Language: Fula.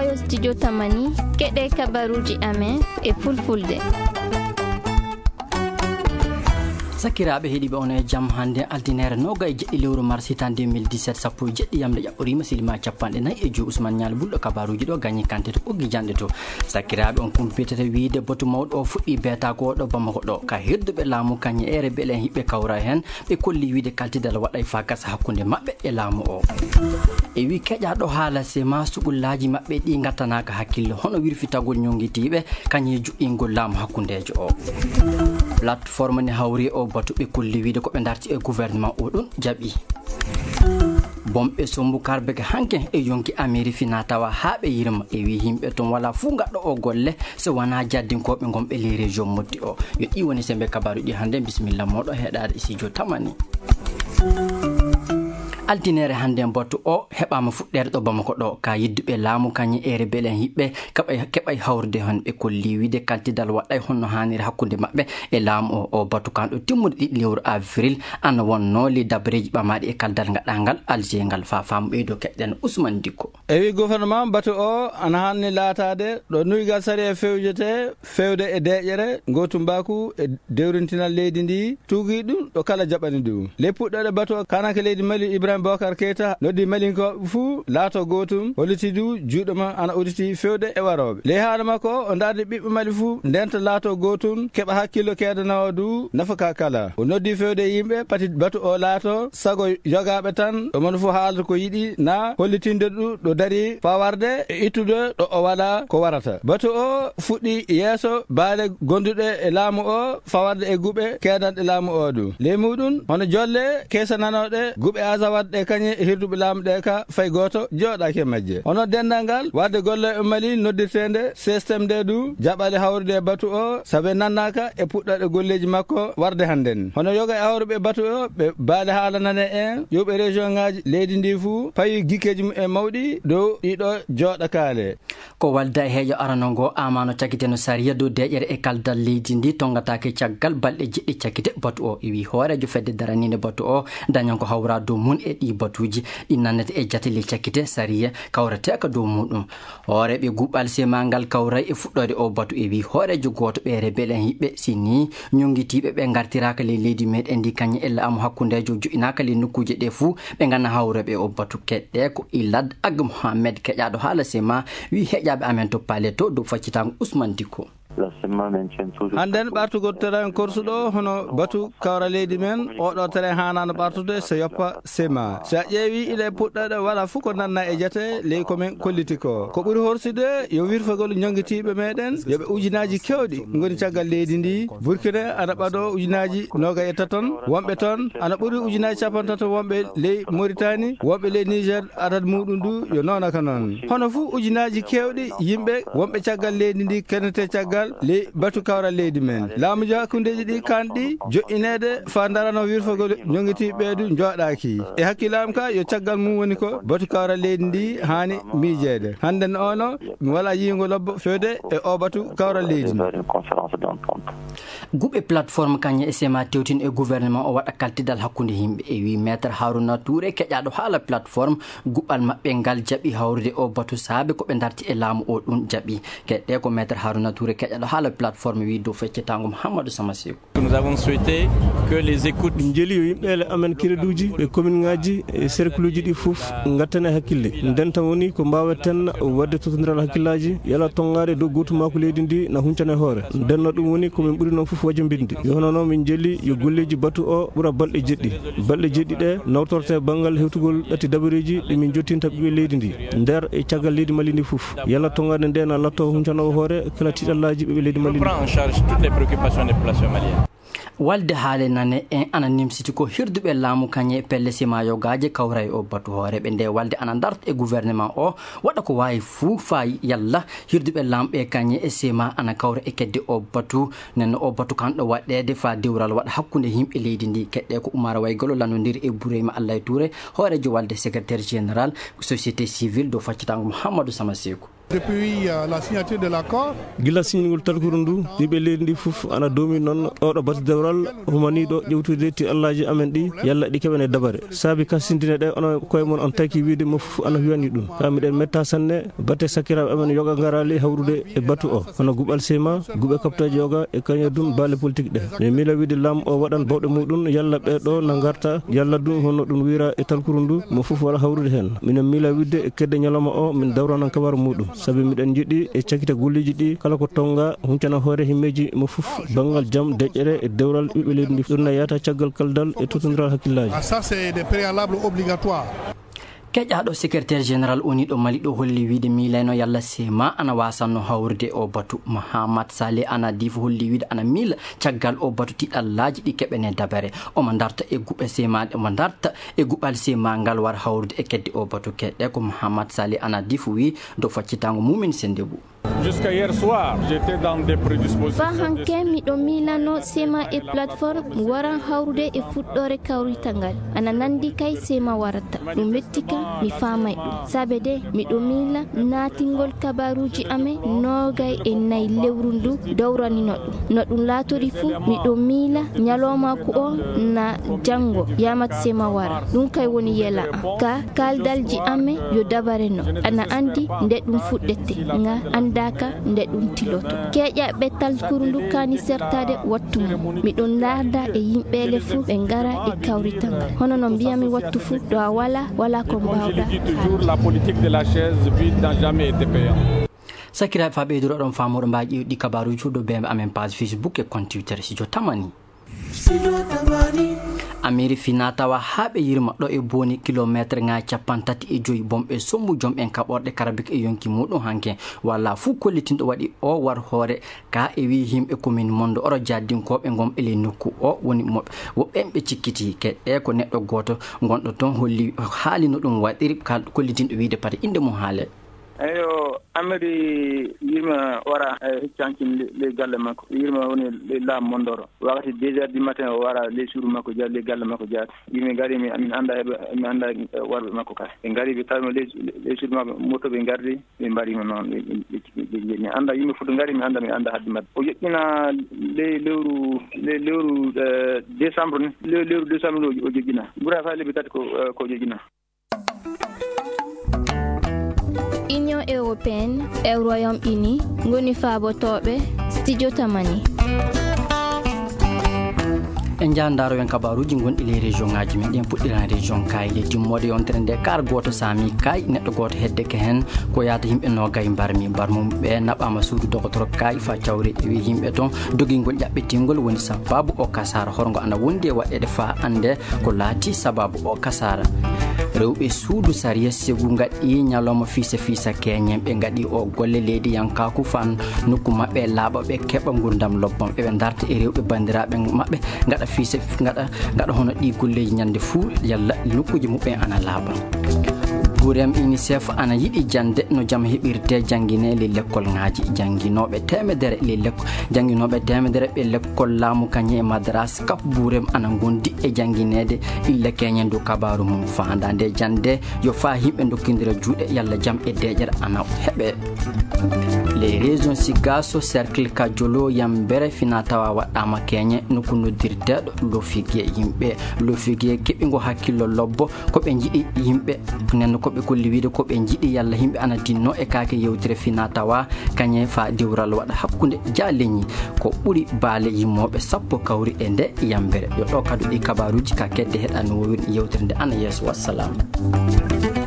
ɗo studio tamani keɗe kabaruji amen e fulfulde. Sakiraaɓe heeɗiɓe on e jam hannde altinere noga e jeɗɗi lewru mars hitan 2017 sappo e jeɗɗi yamde ƴaɓɓorima silima capanɗe nayyi e joyi Ousmane Nial bulɗo kabaruji ɗo gagné kante to ɓoggi janɗe to. Sakiraaɓe on kumpitete wiide batu mawɗo o fuɗɗi beetago ɗo Bamako ɗo ka hirduɓe laamu kañƴe ere beele en hiɓɓe kawra hen ɓe kolli wiide kaltidal waɗay fa gasa hakkude maɓɓe e laamu o e wi keƴaɗo haala sema suɓullaji maɓɓe ɗi gattanaka hakkille hono wirfitagol ñonguitiɓe kañƴe juɗɗingol laamu hakkudejo o. Plateforme ne hawri o batu ɓe kolli wiide koɓe darti e gouvernement o ɗum jaaɓi bomɓe sombu karbeke hanke e yonki Amérique fina tawa ha ɓe yirma e wi yimɓe ton wala fuu gaɗɗo o golle so wona jaddinkoɓe gonɓe les région moddi o yo ɗi woni sembe kabaru ɗi hannde bisimilla moɗo heɗade studio tamani. Altinere hannde batu o heɓama fuɗɗere ɗo Bamako ɗo ka yidduɓe laamu kañƴe ere beele en hiɓɓe keɓay hawrde hon ɓe kolli wiide kaltidal waɗay honno hanniri hakkude maɓɓe e laamu o batu kanɗo timmude ɗiɗi lewru avril ana wonno li dabreji ɓamaɗi e kaldal gaɗangal alger ngal fa famu ɓeydo keɗɗen Ousmane Dicko e wi gouvernement batu o ana hanni laatade ɗo nuygal sari e fewde e deƴere gotum mbaku e dewrintinal leydi ndi tugi ɗum ɗo kala jaɓani ɗum le puɗɗoɗe batu o kanake leydi Mali Ibrahima Bocar Keita noddi malinkoɓe fuu laato gotum holliti du juuɗo ma ana uditi fewde e waroɓe le haala makko o darde ɓiɓɓe Mali fuu ndenta laato gotum keɓa hakkillo kedanawo du nafaka kala o noddi fewde yimɓe pati batu o laato sago jogaɓe tan ɗo mon fo haalata ko yiɗi na hollitinde ɗu ɗo dari fawarde e ittude ɗo o waɗa ko warata batu o fuɗɗi yeeso baale gonduɗe e laamu o fawarde e guɓe kedanɗe laamu o du le muɗum hono jolle kesananoɗe guɓe azawad ɗe kañe e hirduɓe laamu ɗe ka fay goto joɗaki e majje hono dendal ngal wadde golle e Mali noddirtede systéme nde du jaɓale hawrude e batu o saabe nannaka e puɗɗoɗe golleji makko warde hannden hono yoga e hawruɓe batu o ɓe baale haalanane en yoɓe région ngaji leydi ndi fuu payi gikkeji mum e mawɗi dow ɗiɗo jooɗa kaale ko walda e heeƴo arano ngo amano cakkiteno sariya dow deƴere e kaldal leydi ndi tongatake caggal balɗe jiɗɗi cakkite batu o iwi hoorejo fedde daraninde batu o dañan ko hawra dow mun e ɗi batuji ɗi nannete e jateli cakkite sariya kawreteka dow muɗum hooreɓe guɓɓal sema ngal kawray e fuɗɗode o batu e wi hoorejo goto ɓeere beele en hiɓɓe sini ñonguitiɓe ɓe gartiraka le leydi meɗen ndi kañƴe e laamu hakkudejo joƴinaka le nokkuje ɗe fuu ɓe ganna hawreɓe o batu keɗɗe ko Ilad Ag Mohamed keƴaɗo haala sema wi heƴaɓe amen to paale to dow faccitago Ousmane Dicko hannden ɓartugol terrain korsuɗo hono batu kawra leydi men oɗo terrain hanano ɓartude so yoppa sema sa ƴeewi ile puɗɗoɗe wala fof ko nanna e jate ley komin kolliti ko ɓuuri horsude yo wirfagol ñonguitiɓe meɗen yoɓe ujunaji kewɗi goni caggal leydi ndi Burkina ana ɓaɗo ujunaji 27 ton wonɓe toon ana ɓuuri ujunaji 50 ton wonɓe ley Mauritanie wonɓe ley Niger adad muɗum du yo nonaka noon hono fou ujunaji kewɗi yimɓe wonɓe caggal leydi ndi kenete caggal ley batu kawra leydi men laamuji hakkudeji ɗi kanɗi joƴinede fa darano wirfagol ñonguitiɓe du joɗaki e hakkillam ka yo caggal mum woni ko batu kawra leydi ndi hani miijede hannden ono mi wala yiigo lobbo fewde e o batu kawra leydi guɓe plateforme kañƴe e sema tewtin e gouvernement o waɗa kaltidal hakkude yimɓe e wi maître Harouna Touré keƴaɗo haala plateforme guɓɓal maɓɓe ngal jaaɓi hawrude o batu saabe koɓe darti e laamu o ɗum jaaɓi keɗɗe ko maître Harouna Touré keƴaɗo haala plateforme wi dow feccetago Mouhamadou Samasekou nous avons souhaité que les écoutes jeli yo yimɓele amen kireduji e commune ngaji e cercle uji ɗi foof gattane hakkille ndenta woni ko mbaweten wadde totodiral hakkillaji yala tongade dow gotumako leydi ndi na huncane hoore ndenno ɗum woni komin ɓuuri noon foof wajobinde yo hono noon min jeli yo golleji batu o ɓuura balɗe jeɗɗi ɗe nawtorte banggal hewtugol ɗatti dabareji ɗimin jottinta ɓiɓe leydi ndi nder e caggal leydi Mali ndi foof yala tongade nde na latto huncanowo hoore kala tiɗallaji ɓiɓe leydi Mali prend en charge toutes les préoccupations des populations maliennes. walde haale nane en ana nimsiti ko hirduɓe laamu kañe pelle simayogaje kawray o batu hooreɓe nde walde ana darta e gouvernement o waɗa ko wawi fuu fa yalla hirduɓe lamɓe kañe e sema ana kawra e kedde o batu nenno o batu kanɗo waɗede fa dewral waɗa hakkude yimɓe leydi ndi keɗɗe ko Oumar Waygolo lanodiri e Bourayma Allah Touré hoorejo walde secrétaire général société civile dow faccitago Mouhamadou Samasekou Depuis la signature de l'accord, gila signingol talkuru ndu yimɓe leydi ndi fof ana doomi noon oɗo batu dewral humaniɗo ƴewtude ti allaji amen ɗi yalla ɗi keɓene dabare saabi kasindine ɗe ono koye mon on taki wiide mo fof ana huyani ɗum ka miɗen metta sanne batte sakkiraɓe amen yoga garali hawrude e batu o hono guɓal sema guɓe kaptaji yoga e kañum dum balle politique ɗe mais mila wiide lam o waɗan bawɗe muɗum yalla ɓeɗo na garta yalla ɗum hono ɗum wira e talkuru ndu mo fof wala hawrude hen minen mila wiide e kedde ñalawma o min dawranan kabaru muɗum sabi miɗen jiiɗi e cakkite golleji ɗi kala ko tonga huncana hoore himmeji mo fof banggal jaam deƴƴere e dewral ɓiɓɓe leydi ndi ɗum na yata caggal kaldal e totodiral hakkillaji. Ça c'est des préalables obligatoires. keƴaɗo secrétaire général oni ɗo mali ɗo holli wiide miilayno yalla sema ana wasanno hawrude o batu. Mahamad Saleh ana difo holli wiide ana miila caggal o batu tiɗallaji ɗi keɓene dabare omo darta e guɓe sema omo darta e guɓal sema ngal war hawrude e kedde o batu keɗɗe ko Mahamad Saleh ana difo wi dow faccitango mumen Sendebou. Jusqu'à hier soir, j'étais dans des prédispositions. Fahanke miɗo milano sema e plateforme waran hawrude e fuɗɗore kawritangal ana nandi kay sema warata ɗum lettika mi famay ɗum sabe de miɗo mila natingol kabaruji ame nogay e nayi lewru ndu dawranino ɗum no ɗum latori fu miɗo mila ñalomaku o na jango yamat sema wara ɗum kay woni yela am ka kaldalji ame yo dabare no ana andi nde ɗum fuɗɗete nga andaka nde ɗum tiloto keƴaɓe talkuru ndu kani sertade wattu mum miɗon darda e yimɓele fu ɓe ngara e kawritangal hono no mbiyami wattu fu ɗo a wala ko mbawɗa la politique de la chaise vide n'a jamais été payant. sakiraɓe fa ɓeydoɗo ɗon famoɗo mbawi ƴewɗi kabaruji ɗo be amen page Facebook e compte Twitter Studio Tamani. Amiri fina tawa haɓe yirma ɗo e boni kilométre nga 35 bomɓe sombu jomɓen kaɓorɗe karabik e yonki muɗum hanke walla fuu kollitinɗo waɗi o war hoore ka e wi yimɓe commune mondo oro jaddinkoɓe gomɓe le nokku o woni woɓɓen ɓe cikkiti keɗɗe ko neɗɗo goto gonɗo toon holli haali no ɗum waɗiri kollitinɗo wiide pade inde mum haale. eyo amiri yirma wara heccankin le galle makko yirma woni le laam mondoro wakati 2 heures du matin o wara le suuru makko jaati le galle makko jaati yimɓe ngari mi anda mi anda warɓe makko kay ɓe ngari ɓe tawimo le suuru makko moto ɓe gardi ɓe mbarimo noon mi anda yimɓe foto ngari mi anda hadde madde o joƴƴina lewru décembre ni lewru décembre o joƴƴina ɓuura fa leɓe tati ko joƴƴina. Union européenne e Royaume-Uni ngoni faabotoɓe Studio Tamani. en jandaro en kabaruji gonɗi le région ngaji men ɗen puɗɗiran région kayle timmode yontere nde kar goto sami kay neɗɗo goto hedde ke hen ko yaata yimɓe nogay mbarmi mbarmum ɓe naɓama suudu docteur kay fa cawri wi yimɓe toon dogingol ƴaɓɓetingol woni sababu o kasara horgo ana wondi e waɗede fa ande ko laati sababu o kasara rewɓe suudu saria segu gaɗɗi ñalawma fisa keñen ɓe gaɗi o golle leydi yankaku fan nokku mabɓe laaɓa ɓe keɓa gurdam lobbam ɓeɓe darta e rewɓe bandiraɓe mabɓe gaɗa fisa gaɗa hono ɗi golleji ñande fuu yalla nokkuji muɓɓe ana laaɓa. Gurem UNICEF ana yiɗi jande no jam heɓirte jangguinele l'école ngaji janguinoɓe temedere janguinoɓe temedere ɓe l'école laamu kañe e madras kap Burem ana gondi e janguinede illa keñen do kabaru mum fandande jande yo fa himɓe dokkidira juuɗe yalla jam e deƴere ana heɓe. Les régions Sigasso cercle Kajolo Yambere fina tawa waɗama keñe nokku noddirteɗo Lofigué yimɓe Lofigué keɓigo hakkillo lobbo koɓe jiiɗi yimɓe nenno koɓe kolli wiide koɓe jiiɗi yalla himɓe ana dinno e kake yewtere fina tawa kañe fa dewral waɗa hakkude jaleñi ko ɓuuri baale yimmoɓe sappo kawri e nde Yambere yo ɗo kadu ɗi kabaruji ka kedde heɗa no woni yewtere nde ana yeeso. Wassalam.